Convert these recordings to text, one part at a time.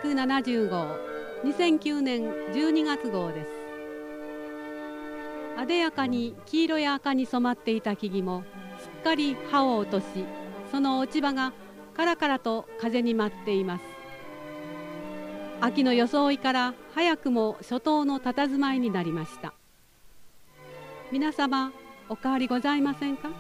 270号2009年12月号です。あでやかに黄色や赤に染まっていた木々もすっかり葉を落とし、その落ち葉がカラカラと風に舞っています。秋の装いから早くも初冬の佇まいになりました。皆様お変わりございませんか。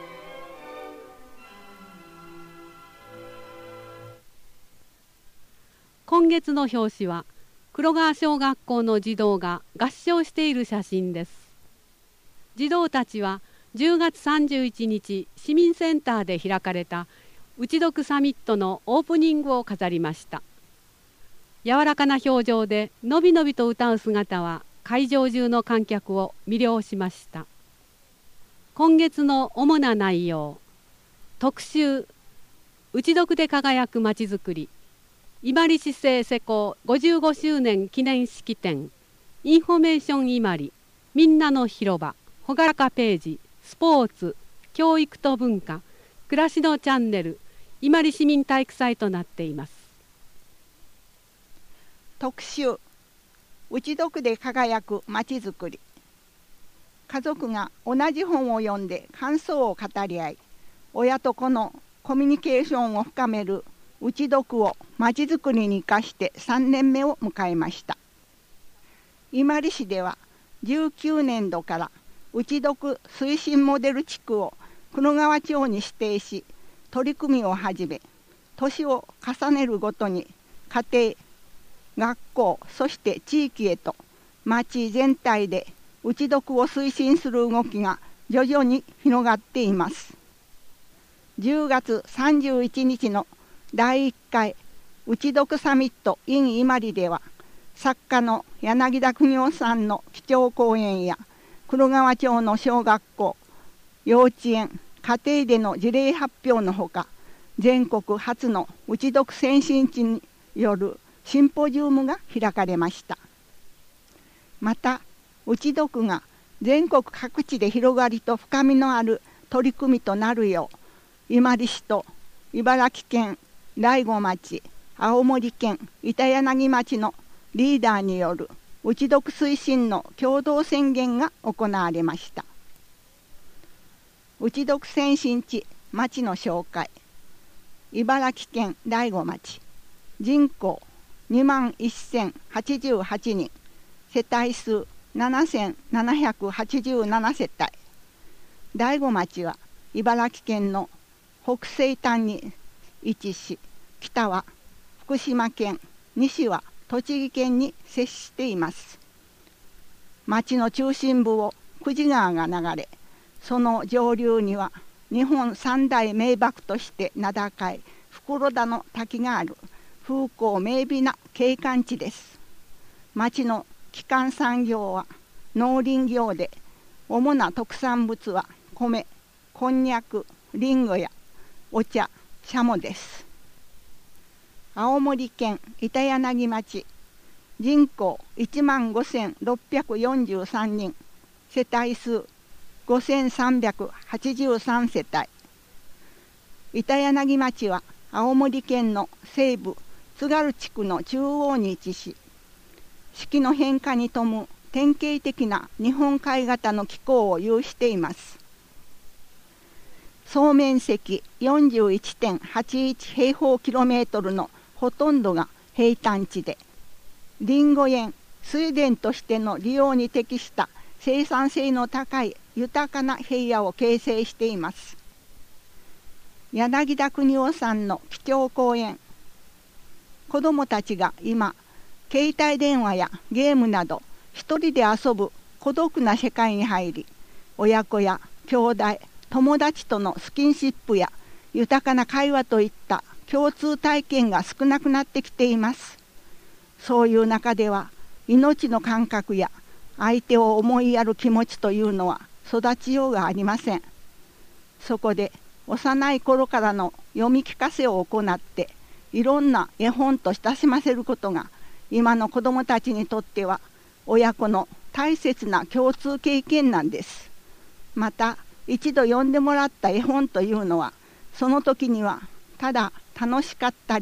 今月の表紙は黒川小学校の児童が合唱している写真です。児童たちは10月31日市民センターで開かれたうちどくサミットのオープニングを飾りました。柔らかな表情でのびのびと歌う姿は会場中の観客を魅了しました。今月の主な内容、特集、うちどくで輝くまちづくり、伊万里市政施行55周年記念式典、インフォメーション伊万里、みんなの広場、ほがらかページ、スポーツ、教育と文化、暮らしのチャンネル、伊万里市民体育祭となっています。 特集、うちどくで輝くまちづくり。家族が同じ本を読んで感想を語り合い、親と子のコミュニケーションを深めるうちどくをまちづくりに生かして3年目を迎えました。伊万里市では19年度からうちどく推進モデル地区を黒川町に指定し、取り組みを始め、年を重ねるごとに家庭、学校、そして地域へと町全体でうちどくを推進する動きが徐々に広がっています。10月31日の第1回うちどくサミット in 伊万里では、作家の柳田邦夫さんの基調講演や黒川町の小学校、幼稚園、家庭での事例発表のほか、全国初のうちどく先進地によるシンポジウムが開かれました。また、うちどくが全国各地で広がりと深みのある取り組みとなるよう、伊万里市と茨城県大子町、青森県板柳町のリーダーによるうちどく推進の共同宣言が行われました。うちどく先進地町の紹介。茨城県大子町、人口21,088人、世帯数7,787世帯。大子町は茨城県の北西端に位置し、北は福島県、西は栃木県に接しています。町の中心部を久慈川が流れ、その上流には日本三大名瀑として名高い袋田の滝がある風光明媚な景観地です。町の基幹産業は農林業で、主な特産物は米、こんにゃく、りんごやお茶、しゃもです。青森県板柳町、人口15,643人、世帯数5,383世帯。板柳町は青森県の西部津軽地区の中央に位置し、四季の変化に富む典型的な日本海型の気候を有しています。総面積 41.81 平方キロメートルのほとんどが平坦地で、りんご園、水田としての利用に適した生産性の高い豊かな平野を形成しています。柳田邦夫さんの基調講演。子どもたちが今、携帯電話やゲームなど一人で遊ぶ孤独な世界に入り、親子や兄弟、友達とのスキンシップや豊かな会話といった共通体験が少なくなってきています。そういう中では、命の感覚や相手を思いやる気持ちというのは育ちようがありません。そこで幼い頃からの読み聞かせを行って、いろんな絵本と親しませることが、今の子どもたちにとっては親子の大切な共通経験なんです。また、一度読んでもらった絵本というのは、その時にはただ楽しかったり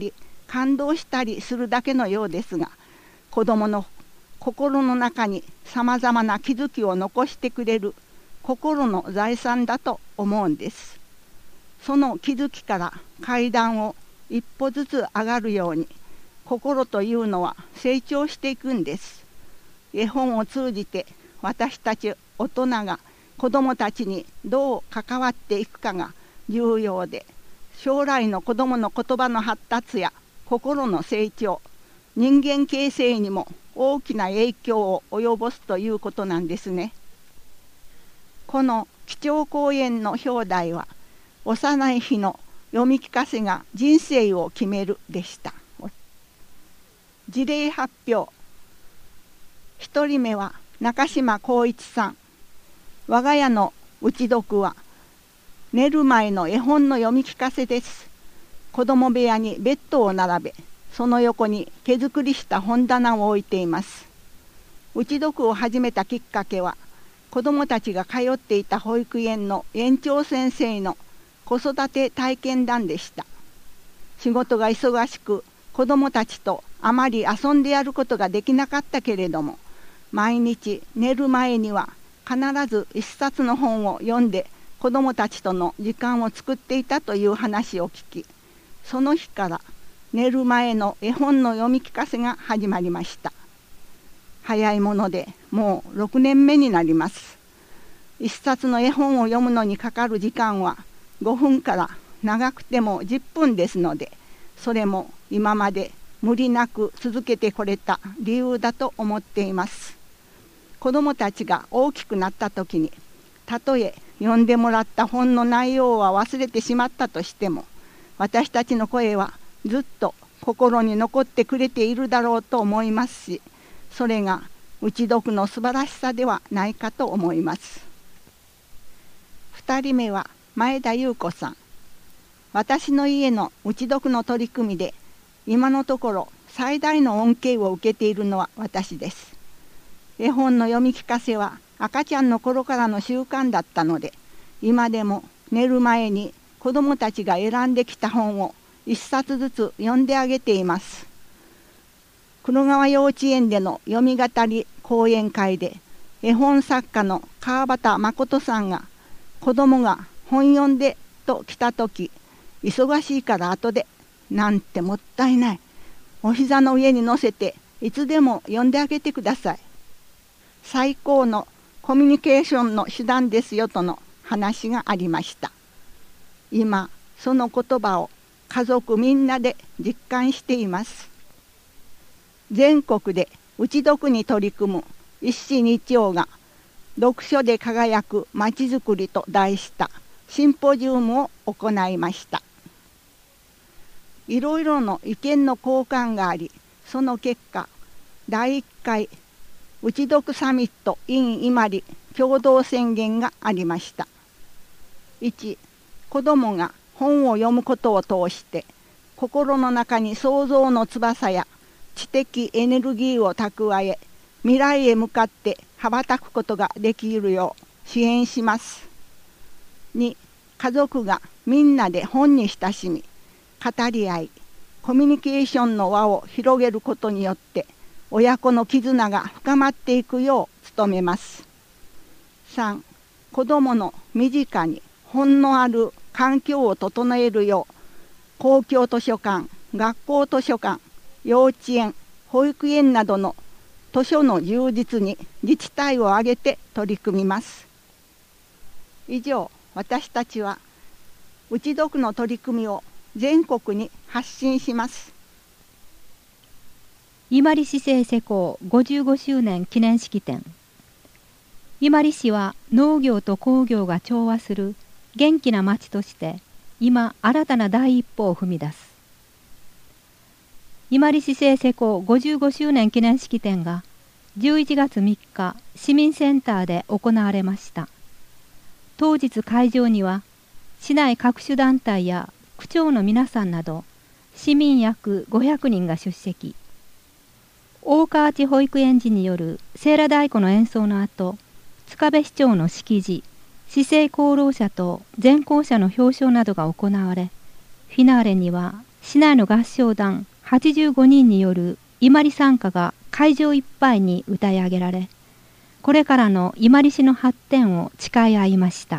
感動したりするだけのようですが、子どもの心の中にさまざまな気づきを残してくれる心の財産だと思うんです。その気づきから階段を一歩ずつ上がるように、心というのは成長していくんです。絵本を通じて私たち大人が子どもたちにどう関わっていくかが重要で、将来の子どもの言葉の発達や心の成長、人間形成にも大きな影響を及ぼすということなんですね。この基調講演の表題は、幼い日の読み聞かせが人生を決めるでした。事例発表。1人目は中島光一さん。我が家の打ち読は寝る前の絵本の読み聞かせです。子供部屋にベッドを並べ、その横に手作りした本棚を置いています。打ち読を始めたきっかけは、子どもたちが通っていた保育園の園長先生の子育て体験談でした。仕事が忙しく、子どもたちとあまり遊んでやることができなかったけれども、毎日寝る前には必ず一冊の本を読んで子どもたちとの時間を作っていたという話を聞き、その日から寝る前の絵本の読み聞かせが始まりました。早いものでもう6年目になります。一冊の絵本を読むのにかかる時間は5分から長くても10分ですので、それも今まで無理なく続けてこれた理由だと思っています。子どもたちが大きくなった時に、たとえ読んでもらった本の内容は忘れてしまったとしても、私たちの声はずっと心に残ってくれているだろうと思いますし、それが打ち読の素晴らしさではないかと思います。2人目は前田優子さん。私の家の打ち読の取り組みで、今のところ最大の恩恵を受けているのは私です。絵本の読み聞かせは赤ちゃんの頃からの習慣だったので、今でも寝る前に子どもたちが選んできた本を一冊ずつ読んであげています。黒川幼稚園での読み語り講演会で、絵本作家の川端誠さんが、子どもが本読んでと来たとき、忙しいから後でなんてもったいない、お膝の上に乗せていつでも読んであげてください、最高のコミュニケーションの手段ですよとの話がありました。今その言葉を家族みんなで実感しています。全国で打ち読に取り組む一子日曜が、読書で輝くまちづくりと題したシンポジウムを行いました。いろいろの意見の交換があり、その結果、第1回打ち読サミット in 伊万里共同宣言がありました。1、子どもが本を読むことを通して心の中に想像の翼や知的エネルギーを蓄え、未来へ向かって羽ばたくことができるよう支援します。2、家族がみんなで本に親しみ、語り合い、コミュニケーションの輪を広げることによって親子の絆が深まっていくよう努めます。3、子どもの身近に本のある環境を整えるよう、公共図書館、学校図書館、幼稚園、保育園などの図書の充実に自治体を挙げて取り組みます。以上、私たちは打ち読の取り組みを全国に発信します。 伊万里市政施行55周年記念式典。伊万里市は農業と工業が調和する元気な町として今新たな第一歩を踏み出す。伊万里市政施行55周年記念式典が11月3日市民センターで行われました。当日会場には市内各種団体や区長の皆さんなど市民約500人が出席。大河内保育園児によるセーラ太鼓の演奏の後、塚部市長の式辞、市政功労者と全校舎の表彰などが行われ、フィナーレには市内の合唱団 85人による伊万里賛歌が会場いっぱいに歌い上げられ、これからの伊万里市の発展を誓い合いました。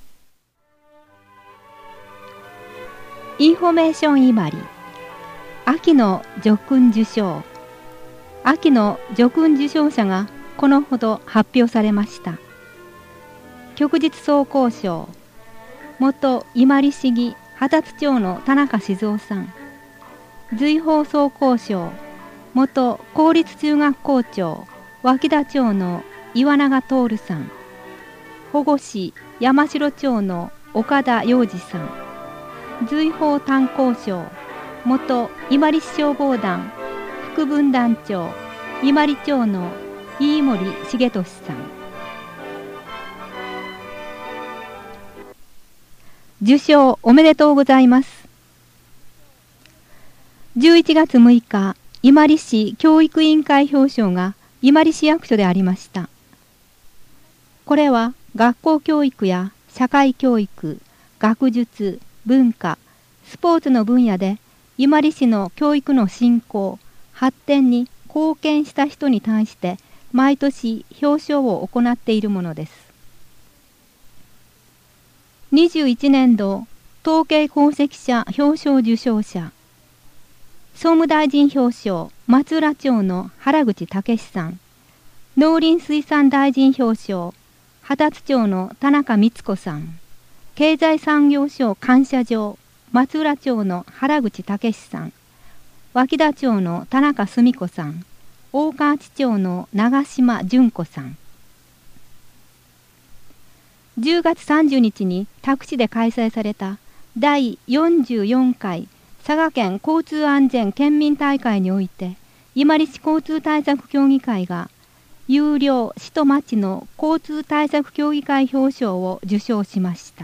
インフォメーション伊万里、秋の叙勲受賞。秋の叙勲受賞者がこのほど発表されました。旭日総工賞、元伊万里市議秦津町の田中静夫さん。随宝総工賞、元公立中学校長脇田町の岩永徹さん。保護司山城町の岡田洋二さん。随宝炭鉱賞、元伊万里市消防団副分団長伊万里町の飯森重俊さん。受賞おめでとうございます。11月6日、伊万里市教育委員会表彰が伊万里市役所でありました。これは学校教育や社会教育、学術、文化、スポーツの分野で伊万里市の教育の振興、発展に貢献した人に対して毎年表彰を行っているものです。21年度統計功績者表彰受賞者、総務大臣表彰松浦町の原口武さん。農林水産大臣表彰秦津町の田中光子さん。経済産業省感謝状松浦町の原口武さん。脇田町の田中澄子さん。大河内町の長島純子さん。10月30日に多久市で開催された第44回佐賀県交通安全県民大会において、伊万里市交通対策協議会が有料市と町の交通対策協議会表彰を受賞しました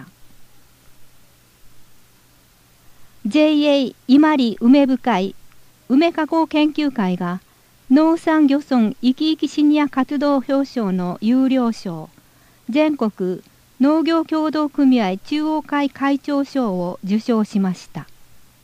。JA 伊万里梅部会梅加工研究会が農産漁村生き生きシニア活動表彰の有料賞、全国農業協同組合中央会会長賞を受賞しました。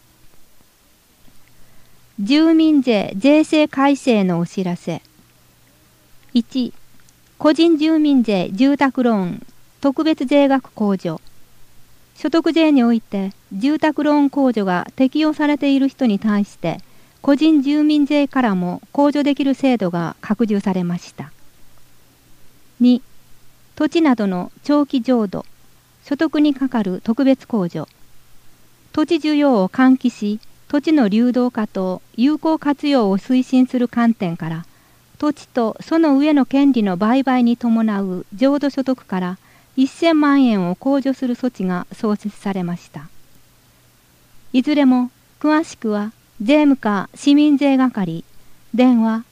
住民税税制改正のお知らせ。1、個人住民税住宅ローン特別税額控除。所得税において住宅ローン控除が適用されている人に対して個人住民税からも控除できる制度が拡充されました。2、土地などの長期譲渡、所得にかかる特別控除。土地需要を喚起し、土地の流動化と有効活用を推進する観点から、土地とその上の権利の売買に伴う譲渡所得から1000万円を控除する措置が創設されました。いずれも詳しくは税務課市民税係電話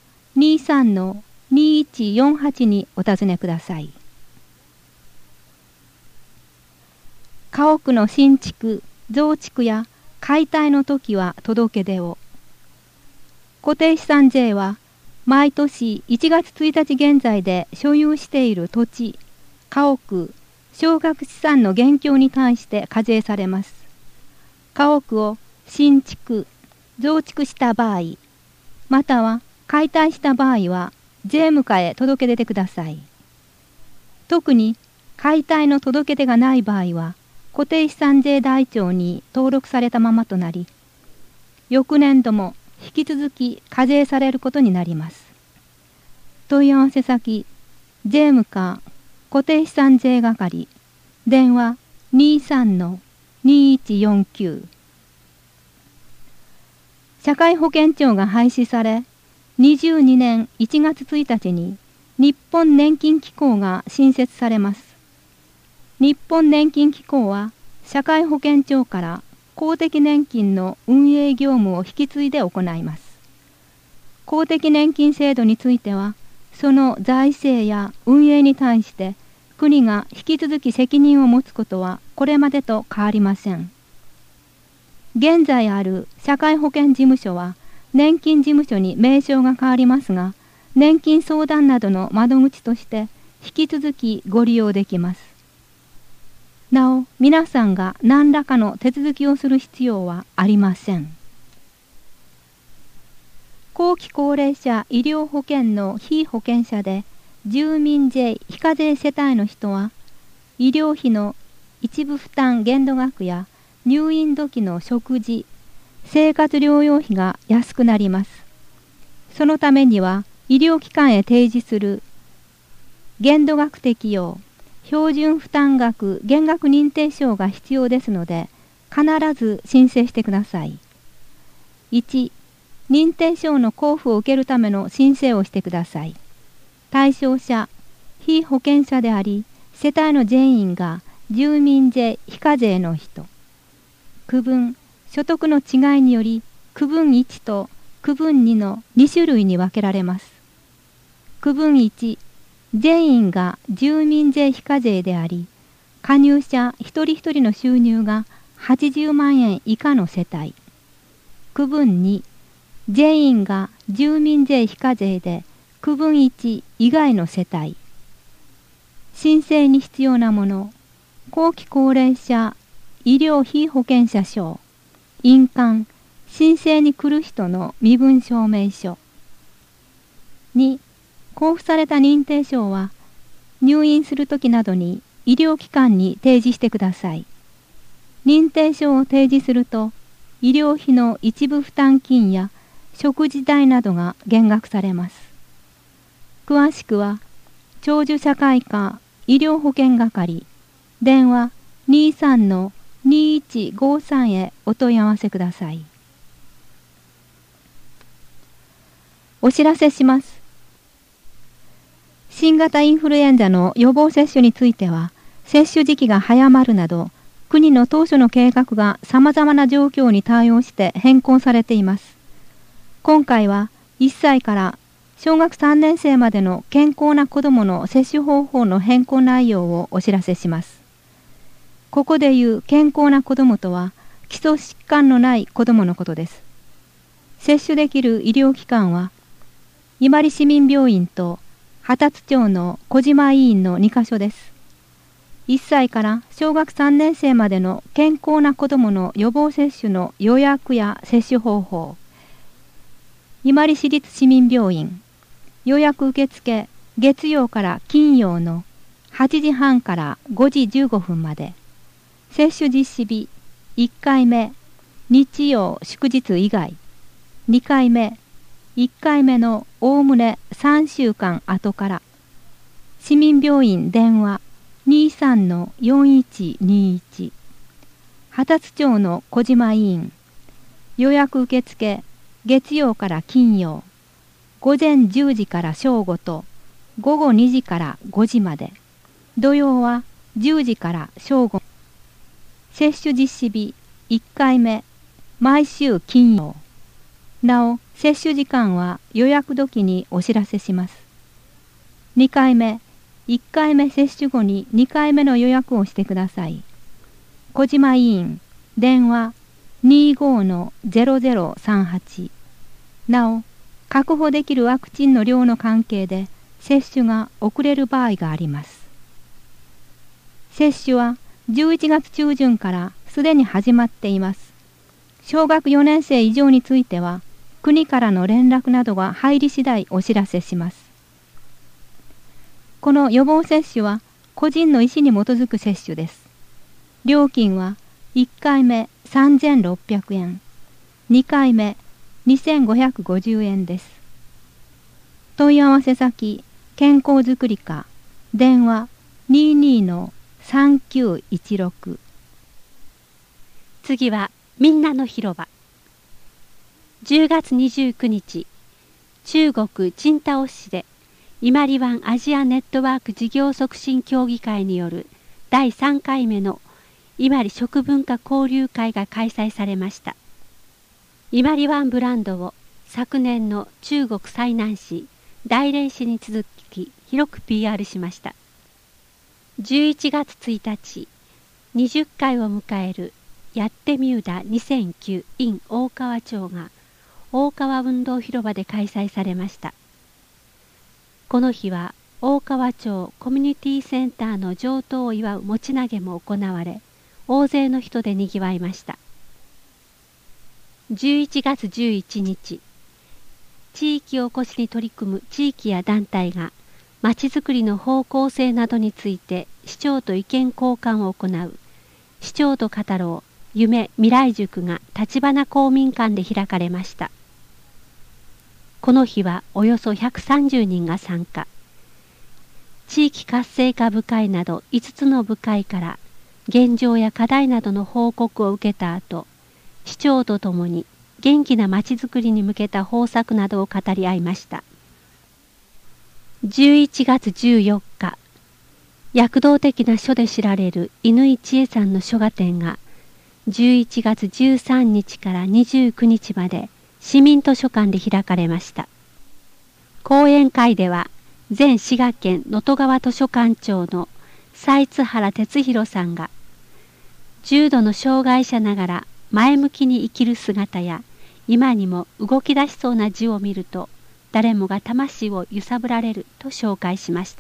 23-2148 にお尋ねください。家屋の新築、増築や解体の時は届け出を。固定資産税は毎年1月1日現在で所有している土地、家屋、少額資産の現況に対して課税されます。家屋を新築、増築した場合、または解体した場合は税務課へ届け出てください。特に解体の届け出がない場合は、固定資産税台帳に登録されたままとなり、翌年度も引き続き課税されることになります。問い合わせ先、税務課固定資産税係電話 23-2149。社会保険庁が廃止され、22年1月1日に日本年金機構が新設されます。日本年金機構は社会保険庁から公的年金の運営業務を引き継いで行います。公的年金制度については、その財政や運営に対して国が引き続き責任を持つことはこれまでと変わりません。現在ある社会保険事務所は年金事務所に名称が変わりますが、年金相談などの窓口として引き続きご利用できます。なお、皆さんが何らかの手続きをする必要はありません。 後期高齢者医療保険の被保険者で住民税非課税世帯の人は、医療費の一部負担限度額や入院時の食事、生活療養費が安くなります。そのためには医療機関へ提示する限度額適用、標準負担額減額認定証が必要ですので、必ず申請してください。1、認定証の交付を受けるための申請をしてください。対象者、被保険者であり、世帯の全員が住民税非課税の人。区分、所得の違いにより、区分1と区分2の2種類に分けられます。区分1、全員が住民税非課税であり、加入者一人一人の収入が80万円以下の世帯。区分2、全員が住民税非課税で区分1以外の世帯。申請に必要なもの、後期高齢者医療被保険者証、印鑑、申請に来る人の身分証明書。2、交付された認定証は入院するときなどに医療機関に提示してください。認定証を提示すると、医療費の一部負担金や食事代などが減額されます。詳しくは、長寿社会科医療保険係、電話23-2153へお問い合わせください。お知らせします。新型インフルエンザの予防接種については、接種時期が早まるなど、国の当初の計画が様々な状況に対応して変更されています。今回は1歳から小学3年生までの健康な子どもの接種方法の変更内容をお知らせします。ここでいう健康な子どもとは、基礎疾患のない子どものことです。接種できる医療機関は、伊万里市民病院と波達町の小島医院の2カ所です。1歳から小学3年生までの健康な子どもの予防接種の予約や接種方法。伊万里市立市民病院、予約受付月曜から金曜の8時半から5時15分まで。接種実施日、1回目、日曜祝日以外。2回目、1回目のおおむね3週間後から。市民病院電話23-4121。波達町の小島医院。予約受付月曜から金曜。午前10時から正午と午後2時から5時まで。土曜は10時から正午。接種実施日1回目、毎週金曜。なお、接種時間は予約時にお知らせします。2回目、1回目接種後に2回目の予約をしてください。小島医院、電話25-0038。なお、確保できるワクチンの量の関係で接種が遅れる場合があります。接種は11月中旬からすでに始まっています。小学4年生以上については、国からの連絡などが入り次第お知らせします。この予防接種は個人の意思に基づく接種です。料金は1回目3600円、2回目2550円です。問い合わせ先、健康づくり課、電話22-3916。 次はみんなの広場。10月29日、中国青島市で伊万里湾アジアネットワーク事業促進協議会による第3回目の伊万里食文化交流会が開催されました。伊万里湾ブランドを昨年の中国済南市、大連市に続き広く PR しました。11月1日、20回を迎えるやってみうだ2009 in 大川町が大川運動広場で開催されました。この日は大川町コミュニティセンターの上棟を祝う餅投げも行われ、大勢の人でにぎわいました。11月11日、 地域おこしに取り組む地域や団体がまちづくりの方向性などについて市長と意見交換を行う市長と語ろう夢未来塾が橘公民館で開かれました。この日はおよそ130人が参加。地域活性化部会など5つの部会から現状や課題などの報告を受けた後、市長とともに元気なまちづくりに向けた方策などを語り合いました。11月14日、躍動的な書で知られる乾千恵さんの書画展が11月13日から29日まで市民図書館で開かれました。講演会では前滋賀県能登川図書館長の斉津原哲弘さんが重度の障害者ながら前向きに生きる姿や今にも動き出しそうな字を見ると誰もが魂を揺さぶられると紹介しました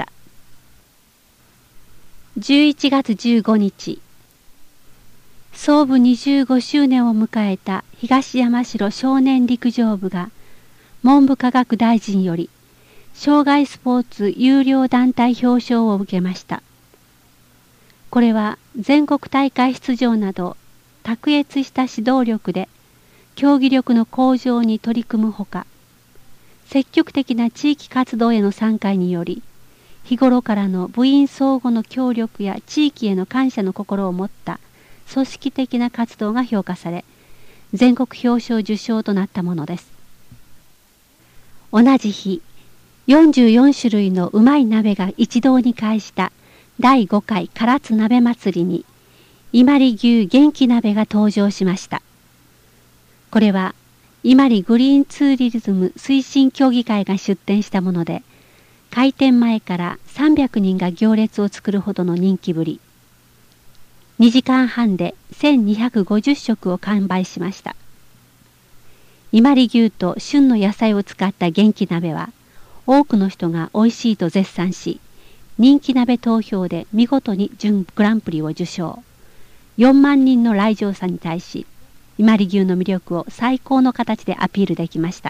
。11月15日、創部25周年を迎えた東山城少年陸上部が文部科学大臣より障害スポーツ優良団体表彰を受けました。これは全国大会出場など卓越した指導力で競技力の向上に取り組むほか、積極的な地域活動への参加により日頃からの部員相互の協力や地域への感謝の心を持った組織的な活動が評価され、全国表彰受賞となったものです。同じ日、44種類のうまい鍋が一堂に会した第5回唐津鍋祭りに、伊万里牛元気鍋が登場しました。これは伊万里グリーンツーリズム推進協議会が出展したもので、開店前から300人が行列を作るほどの人気ぶり。2時間半で1250食を完売しました。伊万里牛と旬の野菜を使った元気鍋は、多くの人が美味しいと絶賛し、人気鍋投票で見事に準グランプリを受賞。4万人の来場者に対し、伊万里牛の魅力を最高の形でアピールできました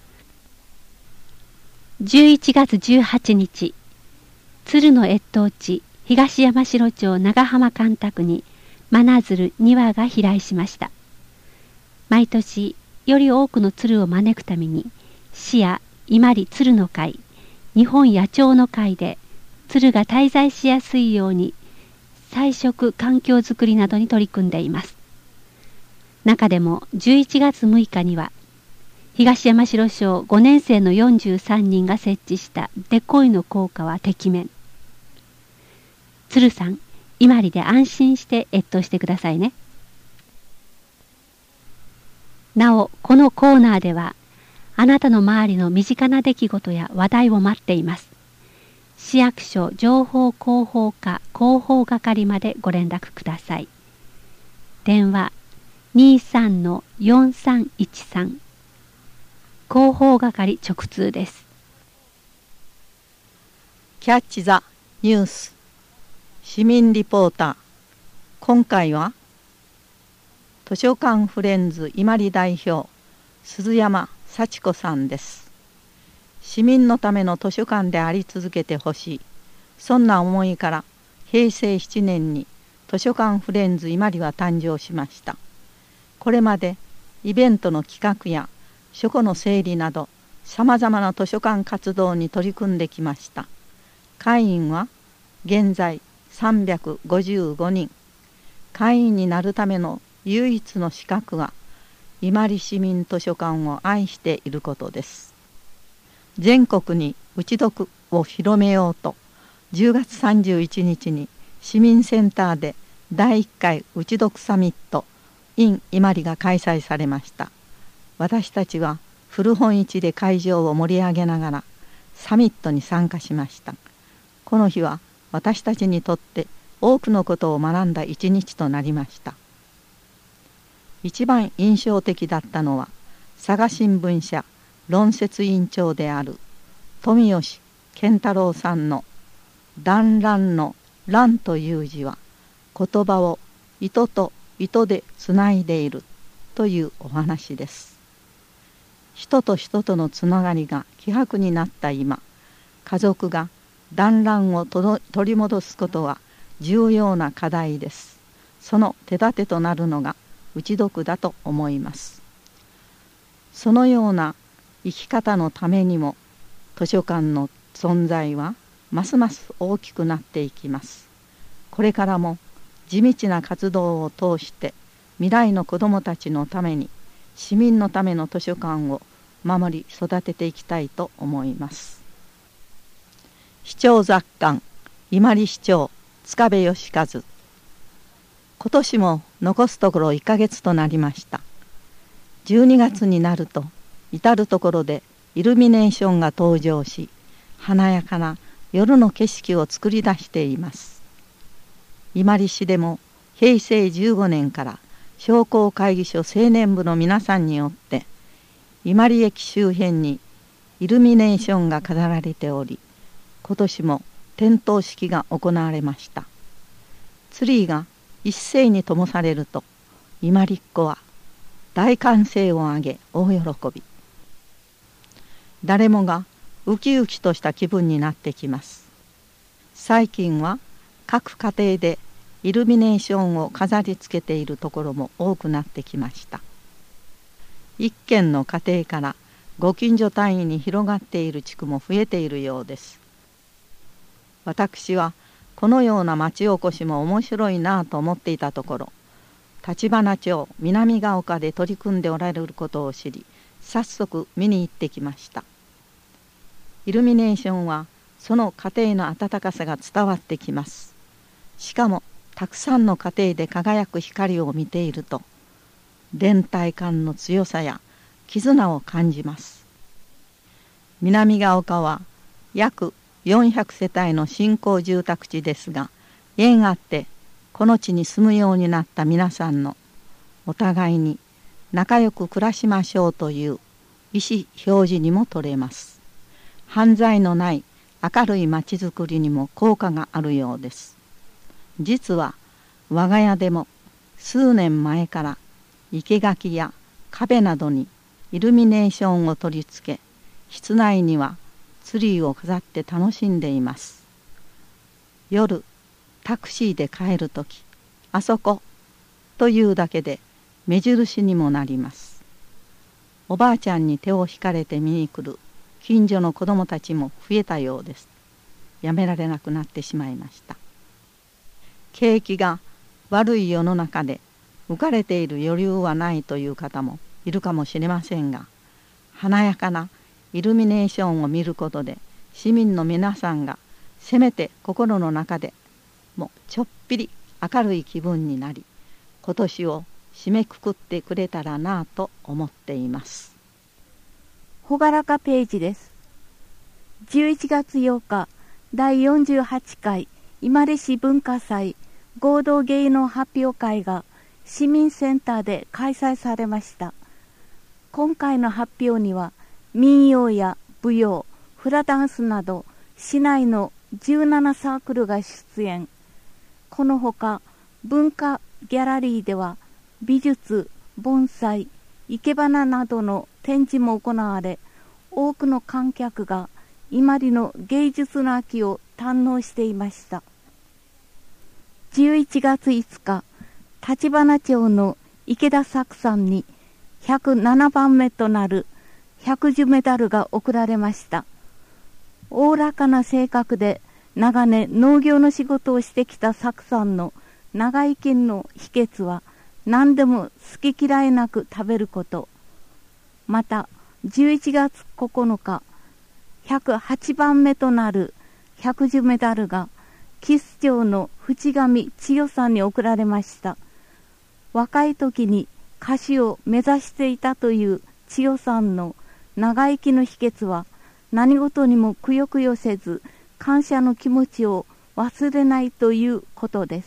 。11月18日、鶴の越冬地、東山城町長浜干拓に真鶴2羽が飛来しました。毎年、より多くの鶴を招くために、市や伊万里鶴の会、日本野鳥の会で、鶴が滞在しやすいように、栽植環境づくりなどに取り組んでいます。中でも11月6日には、東山城小5年生の43人が設置したデコイの効果はてきめん。鶴さん、伊万里で安心して越冬してくださいね。なお、このコーナーでは、あなたの周りの身近な出来事や話題を待っています。市役所情報広報課広報係までご連絡ください。電話 23-4313 広報係直通です。 キャッチ・ザ・ニュース市民リポーター。今回は図書館フレンズ伊万里代表鈴山幸子さんです。市民のための図書館であり続けてほしい、そんな思いから平成7年に図書館フレンズ伊万里は誕生しました。これまでイベントの企画や書庫の整理などさまざまな図書館活動に取り組んできました。会員は現在355人。会員になるための唯一の資格は伊万里市民図書館を愛していることです。全国にうち読を広めようと10月31日に市民センターで第1回うち読サミット in 伊万里が開催されました。私たちは古本市で会場を盛り上げながらサミットに参加しました。この日は私たちにとって多くのことを学んだ一日となりました。一番印象的だったのは佐賀新聞社論説委員長である富吉健太郎さんの団らんの乱という字は言葉を糸と糸でつないでいるというお話です。 人と人とのつながりが希薄になった今、家族が団らんを取り戻すことは重要な課題です。その手立てとなるのが打ち読だと思います。そのような生き方のためにも図書館の存在はますます大きくなっていきます。これからも地道な活動を通して未来の子どもたちのために市民のための図書館を守り育てていきたいと思います。市長雑感伊万里市長塚部義和。今年も残すところ1ヶ月となりました。12月になると至る所でイルミネーションが登場し、華やかな夜の景色を作り出しています。伊万里市でも平成15年から商工会議所青年部の皆さんによって伊万里駅周辺にイルミネーションが飾られており、今年も点灯式が行われました。ツリーが一斉に灯されると伊万里っ子は大歓声を上げ大喜び。誰もがウキウキとした気分になってきます。最近は各家庭でイルミネーションを飾りつけているところも多くなってきました。一軒の家庭からご近所単位に広がっている地区も増えているようです。私はこのような町おこしも面白いなぁと思っていたところ、橘町南ヶ丘で取り組んでおられることを知り、早速見に行ってきました。イルミネーションはその家庭の温かさが伝わってきます。しかもたくさんの家庭で輝く光を見ていると、連帯感の強さや絆を感じます。南ヶ丘は約400世帯の新興住宅地ですが、縁あってこの地に住むようになった皆さんのお互いに仲良く暮らしましょうという意思表示にも取れます。犯罪のない明るいまちづくりにも効果があるようです。実は我が家でも数年前から生垣や壁などにイルミネーションを取り付け、室内にはツリーを飾って楽しんでいます。夜タクシーで帰るとき、あそこというだけで目印にもなります。おばあちゃんに手を引かれて見に来る近所の子どもたちも増えたようです。やめられなくなってしまいました。景気が悪い世の中で浮かれている余裕はないという方もいるかもしれませんが、華やかなイルミネーションを見ることで市民の皆さんがせめて心の中でもちょっぴり明るい気分になり、今年を締めくくってくれたらなぁと思っています。 ほがらかページです。11月8日第48回伊万里市文化祭合同芸能発表会が市民センターで開催されました。今回の発表には民謡や舞踊、フラダンスなど市内の17サークルが出演。このほか文化ギャラリーでは美術、盆栽、生け花などの展示も行われ、多くの観客が伊万里の芸術の秋を堪能していました。11月5日、橘町の池田作さんに107番目となる百寿メダルが贈られました。おおらかな性格で長年農業の仕事をしてきた作さんの長生きの秘訣は、何でも好き嫌いなく食べること。また11月9日、108番目となる百寿メダルがキス町の淵上千代さんに贈られました。若い時に歌手を目指していたという千代さんの長生きの秘訣は、何事にもくよくよせず感謝の気持ちを忘れないということです。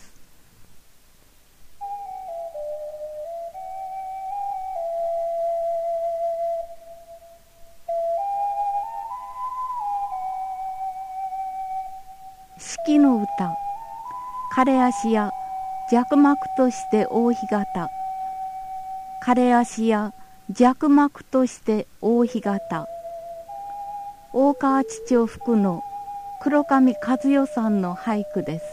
四季の歌、枯れ足や弱幕として大干潟。枯れ足や弱幕として大干潟。大川父を吹くの黒上和代さんの俳句です。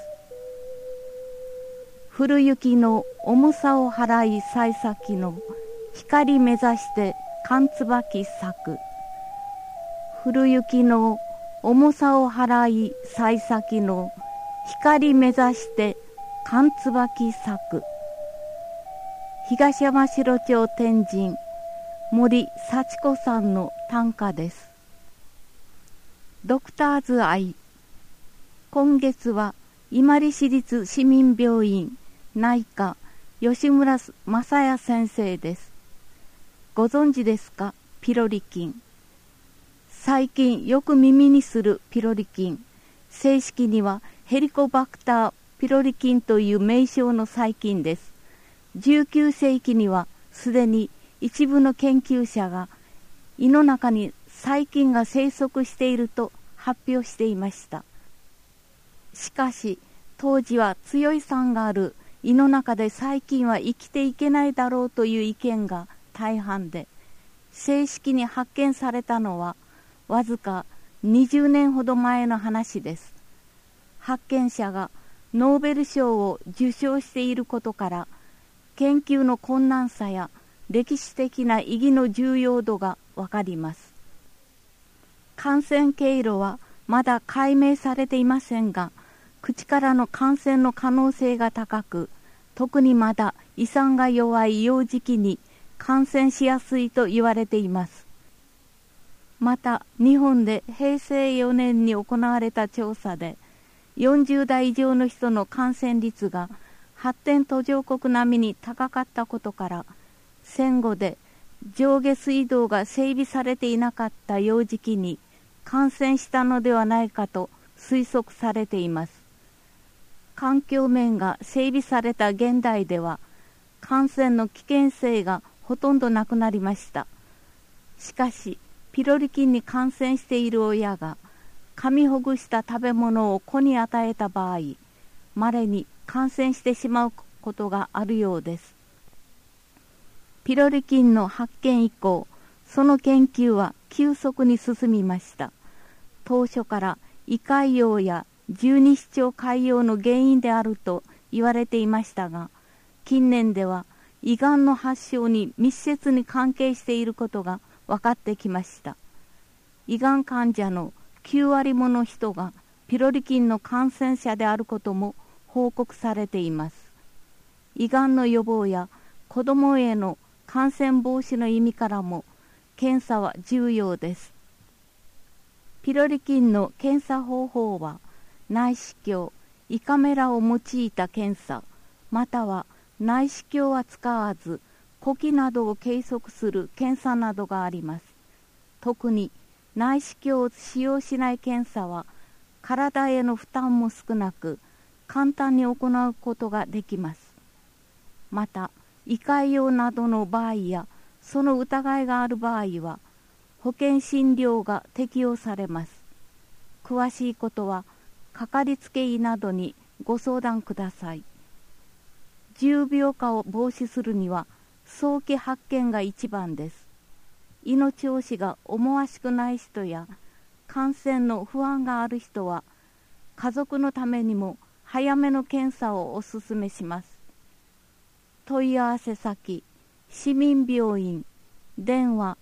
古雪の重さを払い幸先の光目指して寒椿咲く。古雪の重さを払い幸先の光目指して寒椿咲く。東山城町天神森幸子さんの短歌です。ドクターズアイ。今月は伊万里市立市民病院内科吉村正也先生です。ご存知ですか？ピロリ菌。最近よく耳にするピロリ菌。正式にはヘリコバクターピロリ菌という名称の細菌です。19世紀にはすでに一部の研究者が胃の中に細菌が生息していると発表していました。しかし当時は強い酸がある胃の中で細菌は生きていけないだろうという意見が大半で、正式に発見されたのはわずか20年ほど前の話です。発見者がノーベル賞を受賞していることから研究の困難さや歴史的な意義の重要度がわかります。感染経路はまだ解明されていませんが、口からの感染の可能性が高く、特にまだ胃酸が弱い幼児期に感染しやすいと言われています。また日本で平成4年に行われた調査で、40代以上の人の感染率が発展途上国並みに高かったことから、戦後で上下水道が整備されていなかった幼児期に感染したのではないかと推測されています。環境面が整備された現代では感染の危険性がほとんどなくなりました。しかしピロリ菌に感染している親が噛みほぐした食べ物を子に与えた場合、稀に感染してしまうことがあるようです。ピロリ菌の発見以降、その研究は急速に進みました。当初から胃潰瘍や十二指腸潰瘍の原因であると言われていましたが、近年では胃がんの発症に密接に関係していることが分かってきました。胃がん患者の9割もの人がピロリ菌の感染者であることも報告されています。胃がんの予防や子どもへの感染防止の意味からも検査は重要です。ピロリ菌の検査方法は内視鏡、胃カメラを用いた検査、または内視鏡は使わず呼気などを計測する検査などがあります。特に内視鏡を使用しない検査は体への負担も少なく簡単に行うことができます。また胃潰瘍などの場合やその疑いがある場合は保険診療が適用されます。詳しいことはかかりつけ医などにご相談ください。重病化を防止するには早期発見が一番です。胃の調子が思わしくない人や感染の不安がある人は家族のためにも早めの検査をお勧めします。問い合わせ先、市民病院、電話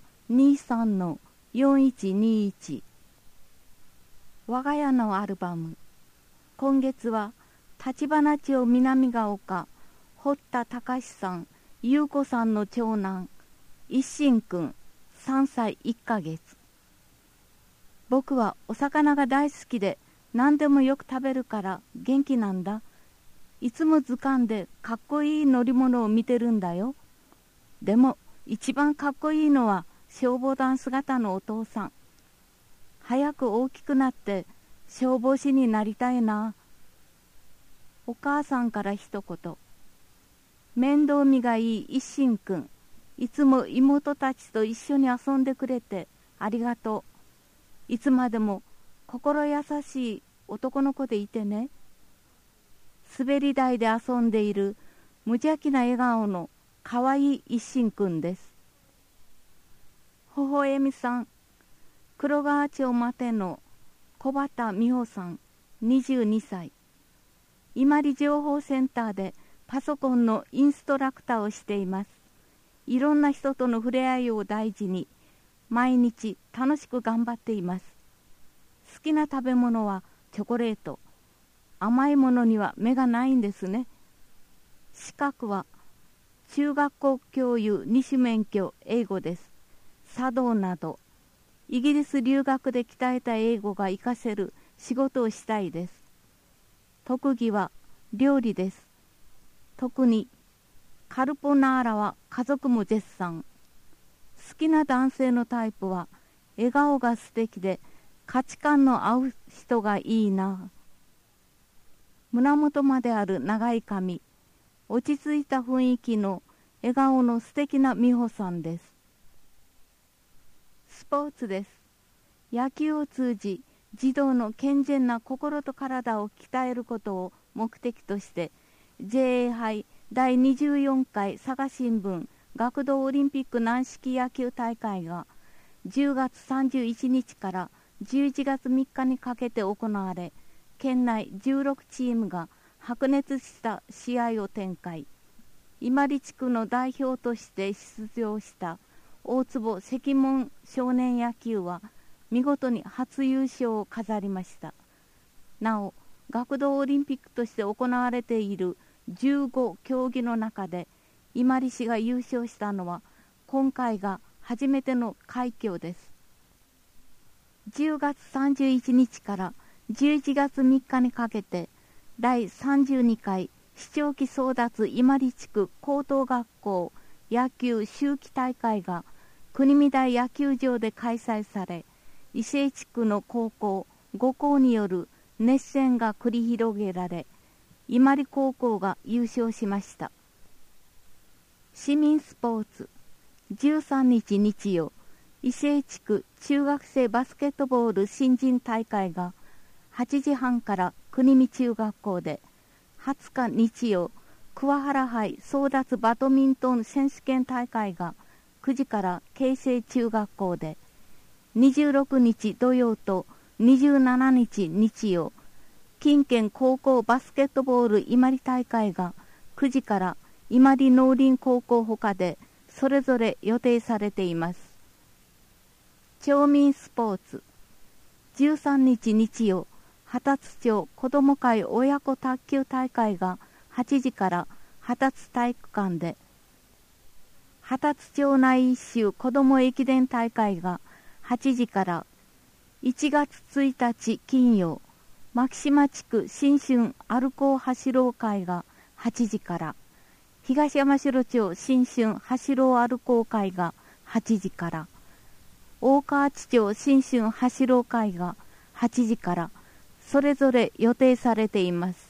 23-4121。 我が家のアルバム。今月は立花町南ヶ丘堀田隆さん、優子さんの長男一心くん3歳1ヶ月。僕はお魚が大好きで何でもよく食べるから元気なんだ。いつも図鑑でかっこいい乗り物を見てるんだよ。でも一番かっこいいのは消防団姿のお父さん。早く大きくなって消防士になりたいな。お母さんから一言。面倒見がいい一心くん、いつも妹たちと一緒に遊んでくれてありがとう。いつまでも心優しい男の子でいてね。滑り台で遊んでいる無邪気な笑顔のかわいい一心くんです。 ほほえみさん、黒川町までの小畑美穂さん、22歳。伊万里情報センターでパソコンのインストラクターをしています。いろんな人との触れ合いを大事に、毎日楽しく頑張っています。好きな食べ物はチョコレート。甘いものには目がないんですね。資格は中学校教諭二種免許英語です。茶道など、イギリス留学で鍛えた英語が活かせる仕事をしたいです。特技は料理です。特にカルボナーラは家族も絶賛。好きな男性のタイプは笑顔が素敵で価値観の合う人がいいな。胸元まである長い髪、落ち着いた雰囲気の笑顔の素敵な美穂さんです。スポーツです。野球を通じ児童の健全な心と体を鍛えることを目的として JA 杯第24回佐賀新聞学童オリンピック軟式野球大会が10月31日から11月3日にかけて行われ、県内16チームが白熱した試合を展開。伊万里地区の代表として出場した大坪関門少年野球は見事に初優勝を飾りました。なお、学童オリンピックとして行われている15競技の中で伊万里市が優勝したのは今回が初めての快挙です。10月31日から11月3日にかけて第32回市長期争奪伊万里地区高等学校野球秋季大会が国見台野球場で開催され、伊勢地区の高校5校による熱戦が繰り広げられ、伊万里高校が優勝しました。市民スポーツ、13日日曜、伊勢地区中学生バスケットボール新人大会が8時半から国見中学校で、20日日曜、桑原杯争奪バドミントン選手権大会が9時から慶成中学校で、26日土曜と27日日曜、近県高校バスケットボール伊万里大会が9時から伊万里農林高校ほかでそれぞれ予定されています。町民スポーツ、13日日曜、旗津町子ども会親子卓球大会が8時から旗津体育館で、旗津町内一周子ども駅伝大会が8時から、1月1日金曜、牧島地区新春歩こう走ろう会が8時から、東山城町新春走ろう歩こう会が8時から、大川地町新春走ろう会が8時から、それぞれ予定されています。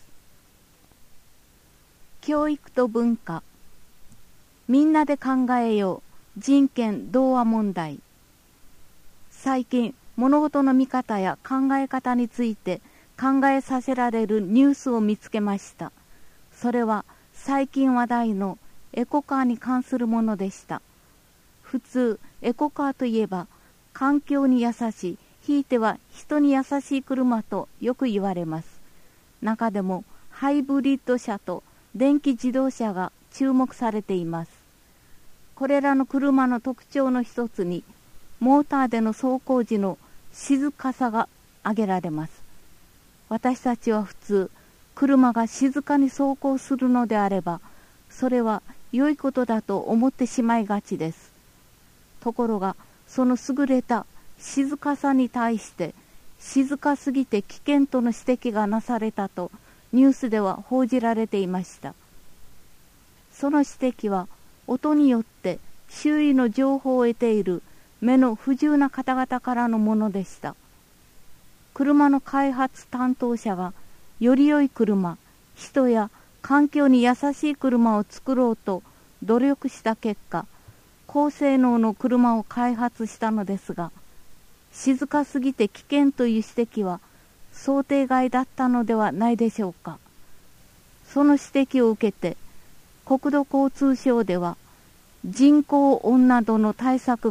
教育と文化、みんなで考えよう人権童話問題。最近物事の見方や考え方について考えさせられるニュースを見つけました。それは最近話題のエコカーに関するものでした。普通エコカーといえば環境に優しい、ひいては人に優しい車とよく言われます。中でもハイブリッド車と電気自動車が注目されています。これらの車の特徴の一つにモーターでの走行時の静かさが挙げられます。私たちは普通車が静かに走行するのであればそれは良いことだと思ってしまいがちです。ところがその優れた静かさに対して静かすぎて危険との指摘がなされたとニュースでは報じられていました。その指摘は音によって周囲の情報を得ている目の不自由な方々からのものでした。車の開発担当者がより良い車、人や環境に優しい車を作ろうと努力した結果、高性能の車を開発したのですが、静かすぎて危険という指摘は想定外だったのではないでしょうか。その指摘を受けて、国土交通省では人工音などの対策が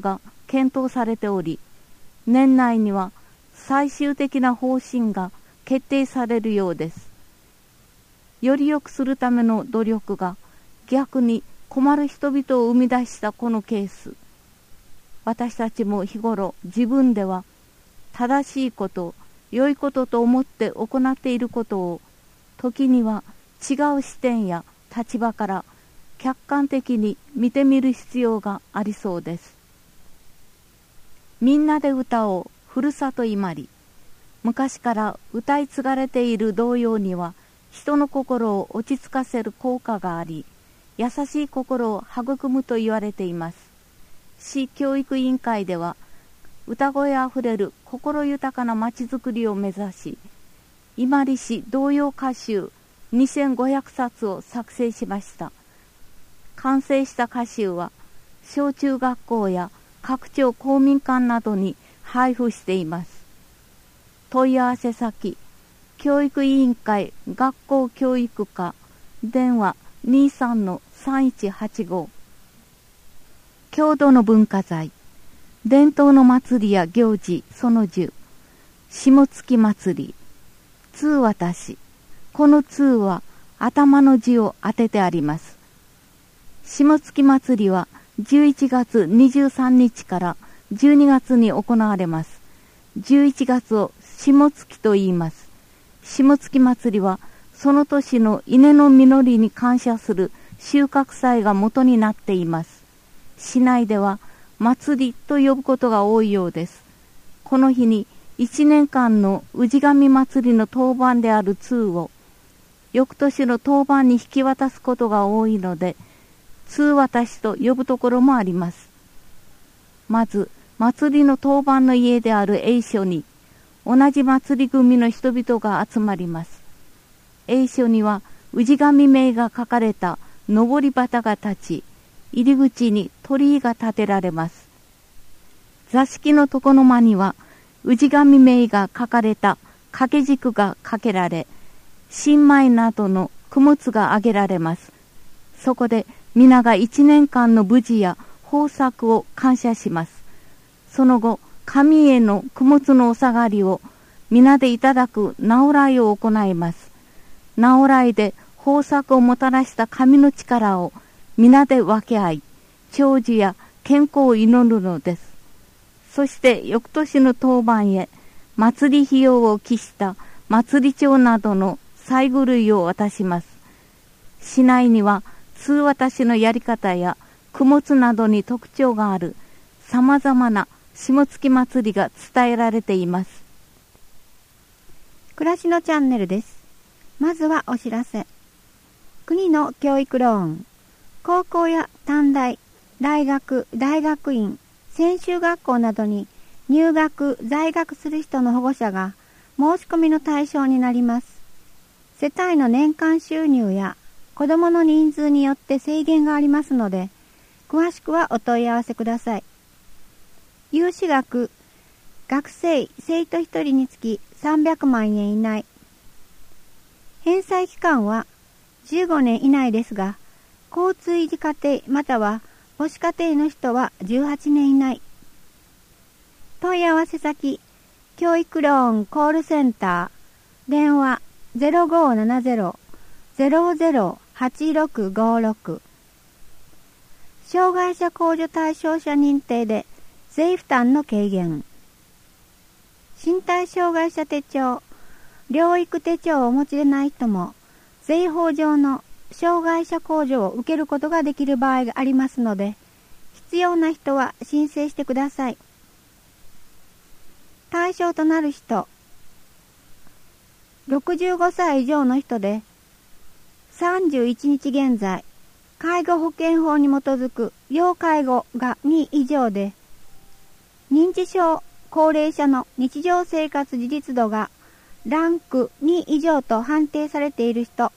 検討されており、年内には最終的な方針が決定されるようです。より良くするための努力が逆に困る人々を生み出したこのケース、私たちも日頃自分では正しいこと、良いことと思って行っていることを、時には違う視点や立場から客観的に見てみる必要がありそうです。みんなで歌おう、ふるさと伊万里。昔から歌い継がれている童謡には、人の心を落ち着かせる効果があり、優しい心を育むと言われています。市教育委員会では、歌声あふれる心豊かなまちづくりを目指し、伊万里市童謡歌集2500冊を作成しました。完成した歌集は、小中学校や各町公民館などに配布しています。問い合わせ先、教育委員会学校教育課、電話 23-3185。郷土の文化財、伝統の祭りや行事その10、下月祭り、通渡し。この通は頭の字を当ててあります。下月祭りは11月23日から12月に行われます。11月を下月と言います。下月祭りはその年の稲の実りに感謝する収穫祭が元になっています。市内では祭りと呼ぶことが多いようです。この日に1年間の氏神祭りの当番である通を翌年の当番に引き渡すことが多いので、通渡しと呼ぶところもあります。まず祭りの当番の家である永所に同じ祭り組の人々が集まります。永所には氏神名が書かれた上り旗が立ち、入り口に鳥居が建てられます。座敷の床の間には氏神名が書かれた掛け軸がかけられ、新米などの供物があげられます。そこで皆が1年間の無事や豊作を感謝します。その後、神への供物のお下がりを皆でいただく直来を行います。直来で豊作をもたらした神の力を皆で分け合い、長寿や健康を祈るのです。そして翌年の当番へ祭り費用を期した祭り帳などの祭具類を渡します。市内には通渡しのやり方や供物などに特徴があるさまざまな下月祭りが伝えられています。 暮らしのチャンネルです。まずはお知らせ。国の教育ローン、高校や短大、大学、大学院、専修学校などに入学、在学する人の保護者が申し込みの対象になります。世帯の年間収入や子どもの人数によって制限がありますので、詳しくはお問い合わせください。融資額、学生、生徒1人につき300万円以内。返済期間は15年以内ですが、交通維持家庭または母子家庭の人は18年以内。問い合わせ先、教育ローンコールセンター、電話0570-008656。障害者控除対象者認定で税負担の軽減。身体障害者手帳、療育手帳をお持ちでない人も税法上の障害者控除を受けることができる場合がありますので、必要な人は申請してください。対象となる人、65歳以上の人で、31日現在、介護保険法に基づく要介護が2以上で、認知症高齢者の日常生活自立度がランク2以上と判定されている人、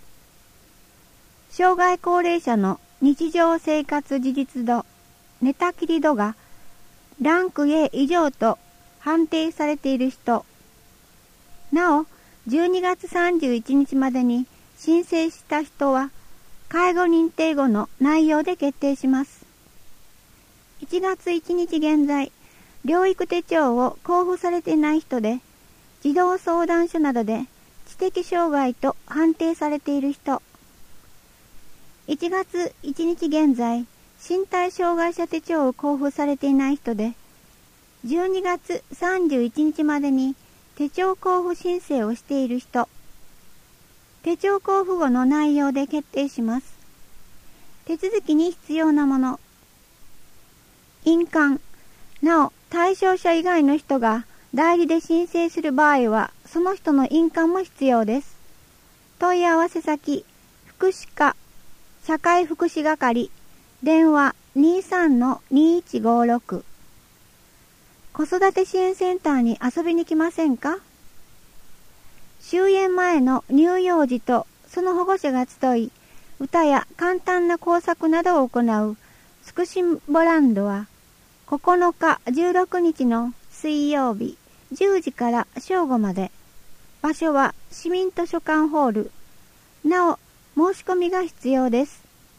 障害高齢者の日常生活自立度、寝たきり度がランク A 以上と判定されている人、なお、12月31日までに申請した人は、介護認定後の内容で決定します。 1月1日現在、療育手帳を交付されていない人で、児童相談所などで知的障害と判定されている人。1月1日現在、身体障害者手帳を交付されていない人で、12月31日までに手帳交付申請をしている人。手帳交付後の内容で決定します。手続きに必要なもの。印鑑。なお、対象者以外の人が代理で申請する場合は、その人の印鑑も必要です。問い合わせ先、福祉課、社会福祉係、電話 23-2156。子育て支援センターに遊びに来ませんか？終園前の乳幼児とその保護者が集い、歌や簡単な工作などを行うスクシンボランドは、9日16日の水曜日10時から正午まで。場所は市民図書館ホール。なお、申し込みが必要です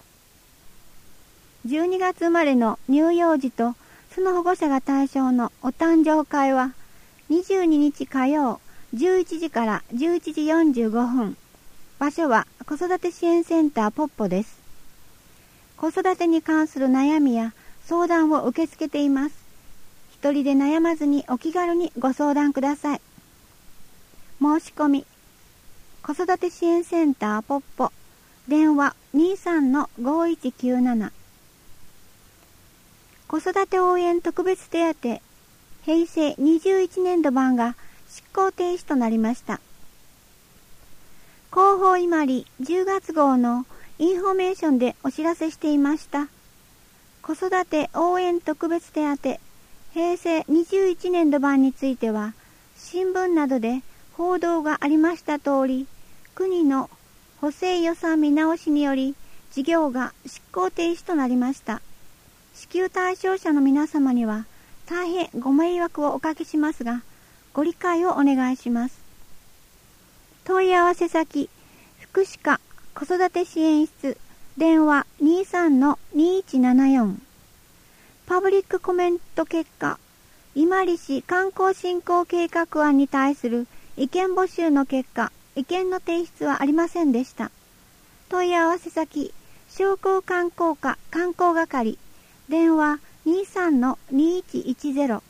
。12月生まれの乳幼児とその保護者が対象のお誕生会は、22日火曜11時から11時45分。場所は子育て支援センターポッポです。子育てに関する悩みや相談を受け付けています。一人で悩まずにお気軽にご相談ください。申し込み。子育て支援センターポッポ。電話 23-5197。子育て応援特別手当。平成21年度版が執行停止となりました。広報いまり10月号のインフォメーションでお知らせしていました。子育て応援特別手当平成21年度版については、新聞などで報道がありました通り、国の補正予算見直しにより事業が執行停止となりました。支給対象者の皆様には大変ご迷惑をおかけしますが、ご理解をお願いします。問い合わせ先、福祉課子育て支援室、電話 23-2174。パブリックコメント結果、伊万里市観光振興計画案に対する意見募集の結果、意見の提出はありませんでした。問い合わせ先、商工観光課観光係、電話 23-2110。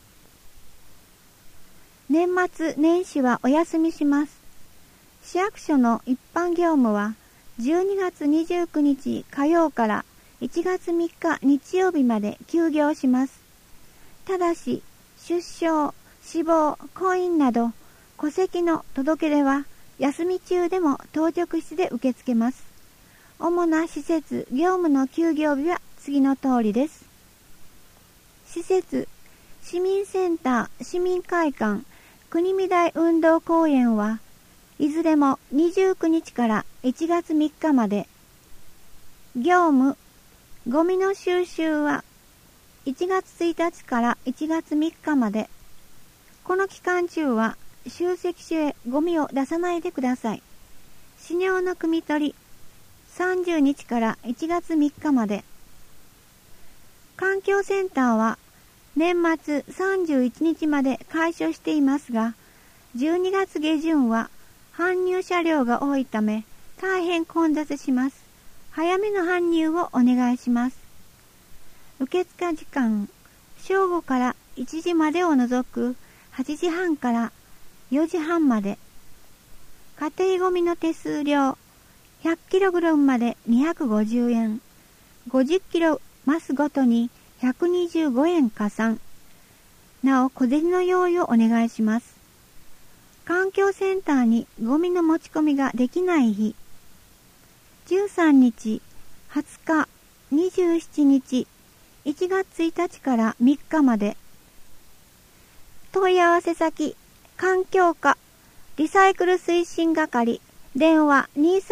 年末年始はお休みします。市役所の一般業務は12月29日火曜から1月3日日曜日まで休業します。ただし、出生、死亡、婚姻など戸籍の届け出は休み中でも当直室で受け付けます。主な施設、業務の休業日は次の通りです。施設、市民センター、市民会館、国見台運動公園はいずれも29日から1月3日まで。業務、ゴミの収集は1月1日から1月3日まで。この期間中は集積所へゴミを出さないでください。飼料の汲み取り、30日から1月3日まで。環境センターは年末31日まで開所していますが、12月下旬は搬入車両が多いため大変混雑します。早めの搬入をお願いします。受付時間、正午から1時までを除く8時半から4時半まで。家庭ごみの手数料、100kg まで250円、50kg マスごとに125円加算。なお小銭の用意をお願いします。環境センターにゴミの持ち込みができない日、13日、20日、27日、1月1日から3日まで。問い合わせ先、環境課、リサイクル推進係、電話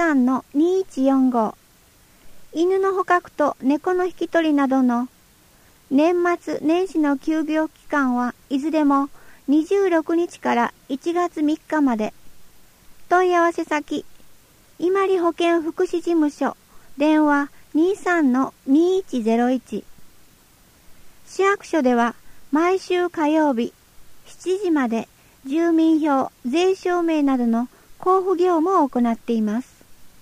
23-2145。犬の捕獲と猫の引き取りなどの年末年始の休業期間はいずれも26日から1月3日まで。問い合わせ先、伊万里保健福祉事務所、電話 23-2101。 市役所では毎週火曜日7時まで住民票、税証明などの交付業務を行っています。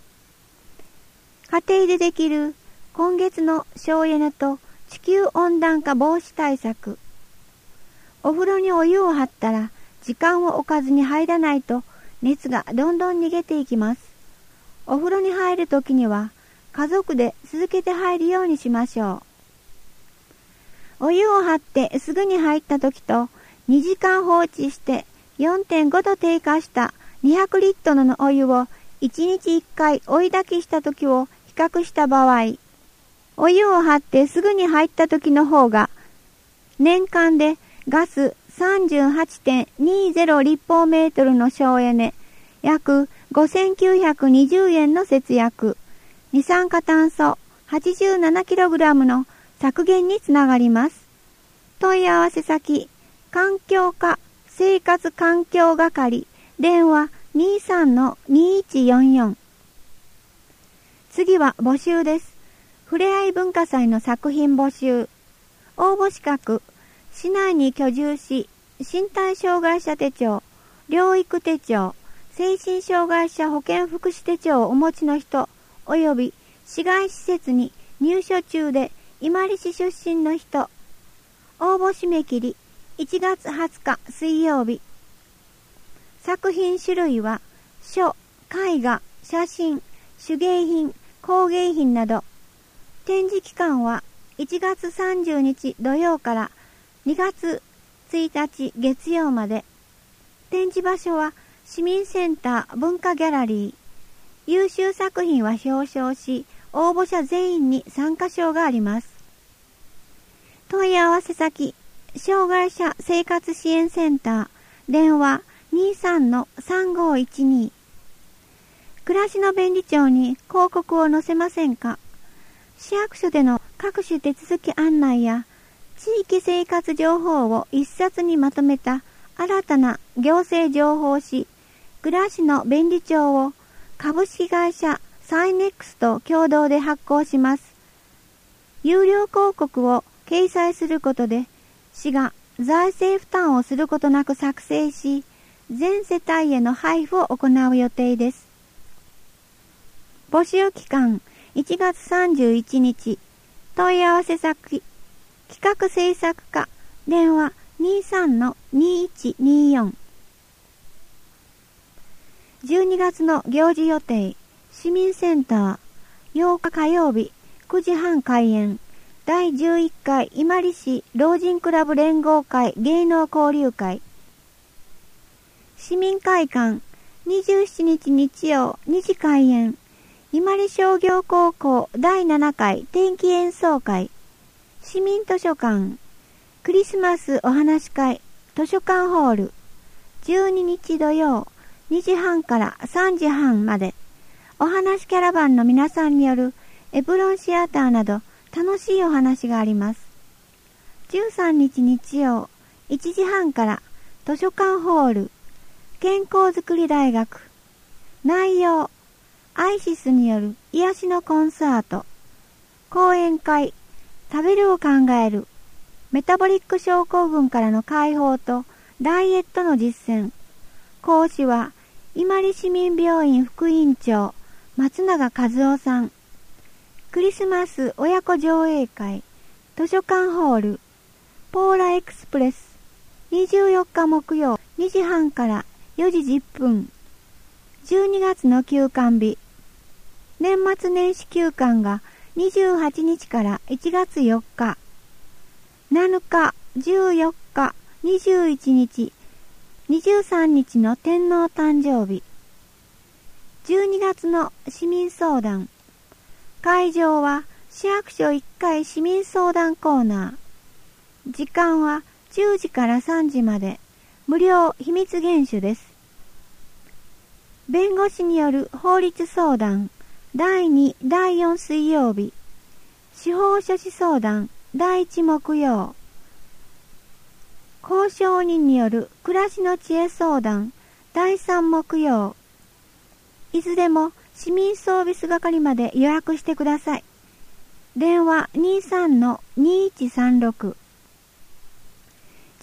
家庭でできる今月の省エネと地球温暖化防止対策。お風呂にお湯を張ったら時間を置かずに入らないと熱がどんどん逃げていきます。お風呂に入るときには家族で続けて入るようにしましょう。お湯を張ってすぐに入ったときと2時間放置して 4.5 度低下した200リットルのお湯を1日1回追い炊きしたときを比較した場合、お湯を張ってすぐに入ったときの方が年間でガス 38.20 立方メートルの省エネ、約5920円の節約、二酸化炭素 87kg の削減につながります。問い合わせ先、環境課生活環境係、電話 23-2144。次は募集です。ふれあい文化祭の作品募集。応募資格、市内に居住し、身体障害者手帳、療育手帳、精神障害者保健福祉手帳をお持ちの人、および市外施設に入所中で伊万里市出身の人。応募締め切り1月20日水曜日。作品種類は書、絵画、写真、手芸品、工芸品など。展示期間は1月30日土曜から2月1日月曜まで。展示場所は市民センター文化ギャラリー。優秀作品は表彰し、応募者全員に参加賞があります。問い合わせ先、障害者生活支援センター、電話 23-3512。暮らしの便利帳に広告を載せませんか？市役所での各種手続き案内や地域生活情報を一冊にまとめた新たな行政情報誌、暮らしの便利帳を株式会社サイネックスと共同で発行します。有料広告を掲載することで市が財政負担をすることなく作成し、全世帯への配布を行う予定です。募集期間1月31日。問い合わせ先、企画制作課、電話 23-2124。12月の行事予定、市民センター、8日火曜日、9時半開演、第11回伊万里市老人クラブ連合会芸能交流会。市民会館、27日日曜2時開演、伊万里商業高校第7回天気演奏会。市民図書館、クリスマスお話会図書館ホール。12日土曜2時半から3時半まで。お話キャラバンの皆さんによるエプロンシアターなど楽しいお話があります。13日日曜1時半から図書館ホール。健康づくり大学。内容、アイシスによる癒しのコンサート。講演会、食べるを考える。メタボリック症候群からの解放とダイエットの実践。講師は伊万里市民病院副院長松永和夫さん。クリスマス親子上映会、図書館ホール。ポーラエクスプレス。24日木曜2時半から4時10分。12月の休館日。年末年始休館が28日から1月4日。7日、14日、21日、23日の天皇誕生日。12月の市民相談。会場は市役所1階市民相談コーナー。時間は10時から3時まで。無料秘密厳守です。弁護士による法律相談。第2、第4水曜日。司法書士相談。第1木曜。交渉人による暮らしの知恵相談。第3木曜。いずれも市民サービス係まで予約してください。電話 23-2136。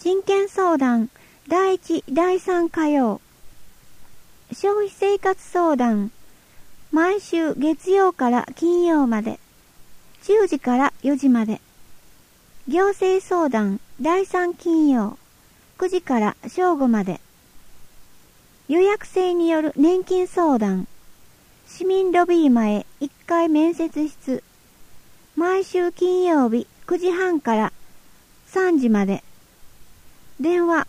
人権相談第1、第3火曜。消費生活相談毎週月曜から金曜まで10時から4時まで。行政相談第3金曜9時から正午まで。予約制による年金相談市民ロビー前1階面接室毎週金曜日9時半から3時まで。電話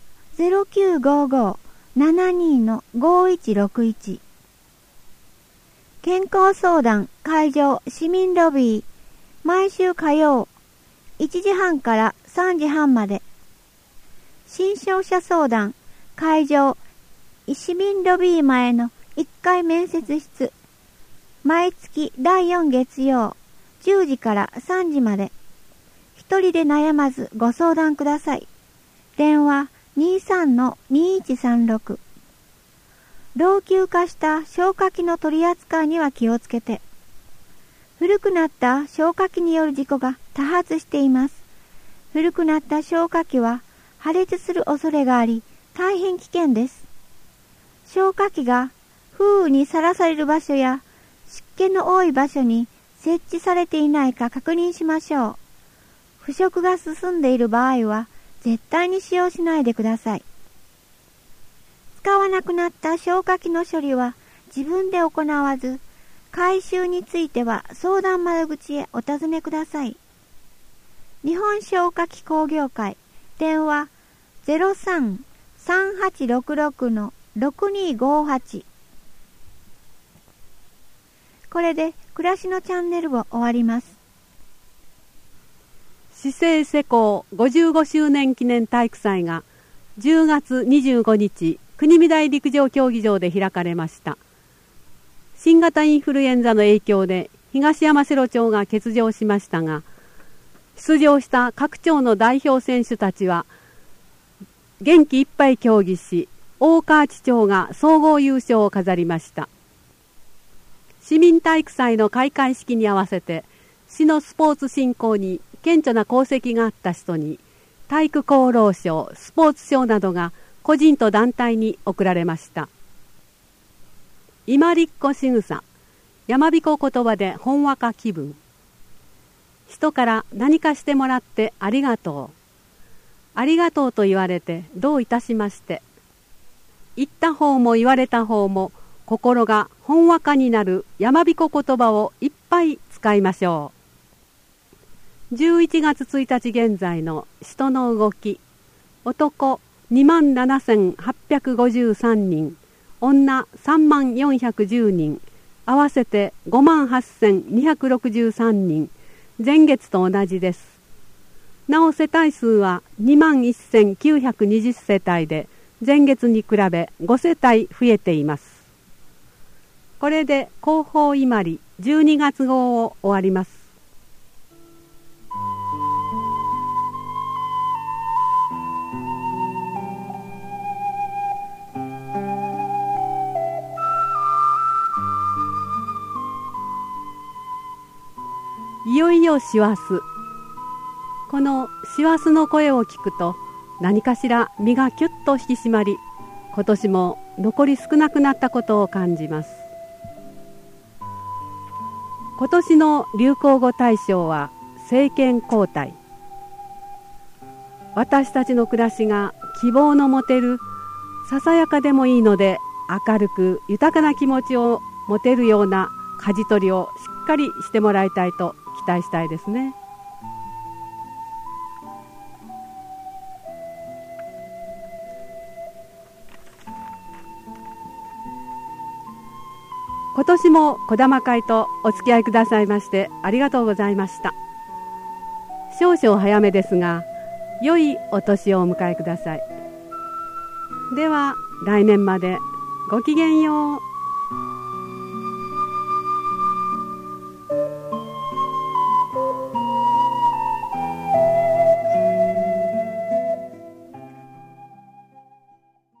0955-72-5161。健康相談会場市民ロビー毎週火曜1時半から3時半まで。新商社相談会場市民ロビー前の1階面接室毎月第4月曜10時から3時まで。一人で悩まずご相談ください。電話 23-2136。老朽化した消火器の取り扱いには気をつけて。古くなった消火器による事故が多発しています。古くなった消火器は破裂する恐れがあり、大変危険です。消火器が風雨にさらされる場所や湿気の多い場所に設置されていないか確認しましょう。腐食が進んでいる場合は絶対に使用しないでください。使わなくなった消火器の処理は自分で行わず、回収については相談窓口へお尋ねください。日本消火器工業会電話 03-3866-6258。これで暮らしのチャンネルを終わります。 市政施行55周年記念体育祭が10月25日国見台陸上競技場で開かれました。新型インフルエンザの影響で東山城町が欠場しましたが、出場した各町の代表選手たちは元気いっぱい競技し、大河内町が総合優勝を飾りました。市民体育祭の開会式に合わせて市のスポーツ振興に顕著な功績があった人に体育功労賞、スポーツ賞などが個人と団体に贈られました。今立子しぐさ、山彦言葉でほんわか気分。人から何かしてもらってありがとう。ありがとうと言われてどういたしまして。言った方も言われた方も心がほんわかになる山彦言葉をいっぱい使いましょう。11月1日現在の人の動き。男27,853人、女3410人、合わせて58,263人、前月と同じです。なお世帯数は21,920世帯で、前月に比べ5世帯増えています。これで広報伊万里12月号を終わります。いよいよ師走。この師走の声を聞くと何かしら身がキュッと引き締まり、今年も残り少なくなったことを感じます。今年の流行語大賞は政権交代。私たちの暮らしが希望の持てる、ささやかでもいいので明るく豊かな気持ちを持てるような舵取りをしっかりしてもらいたいと期待したいですね。今年も小玉会とお付き合いくださいましてありがとうございました。少々早めですが、良いお年をお迎えください。では来年までごきげんよう。